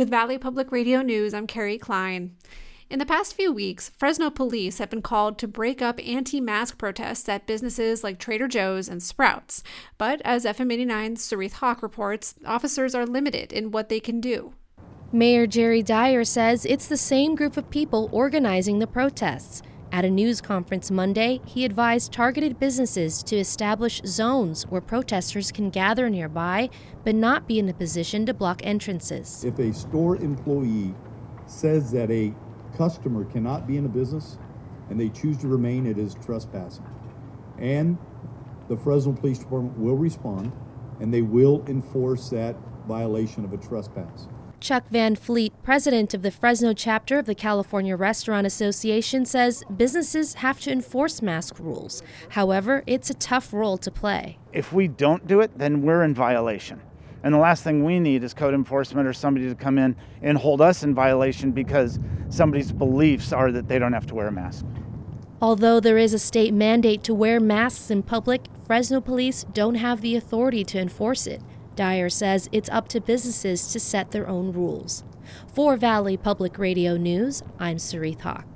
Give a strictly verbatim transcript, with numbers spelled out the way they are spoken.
With Valley Public Radio News, I'm Carrie Klein. In the past few weeks, Fresno police have been called to break up anti-mask protests at businesses like Trader Joe's and Sprouts. But as F M eighty-nine's Sarith Hawk reports, officers are limited in what they can do. Mayor Jerry Dyer says it's the same group of people organizing the protests. At a news conference Monday, he advised targeted businesses to establish zones where protesters can gather nearby, but not be in a position to block entrances. If a store employee says that a customer cannot be in a business and they choose to remain, it is trespassing. And the Fresno Police Department will respond and they will enforce that violation of a trespass. Chuck Van Fleet, president of the Fresno chapter of the California Restaurant Association, says businesses have to enforce mask rules. However, it's a tough role to play. If we don't do it, then we're in violation. And the last thing we need is code enforcement or somebody to come in and hold us in violation because somebody's beliefs are that they don't have to wear a mask. Although there is a state mandate to wear masks in public, Fresno police don't have the authority to enforce it. Dyer says it's up to businesses to set their own rules. For Valley Public Radio News, I'm Sarith Hawk.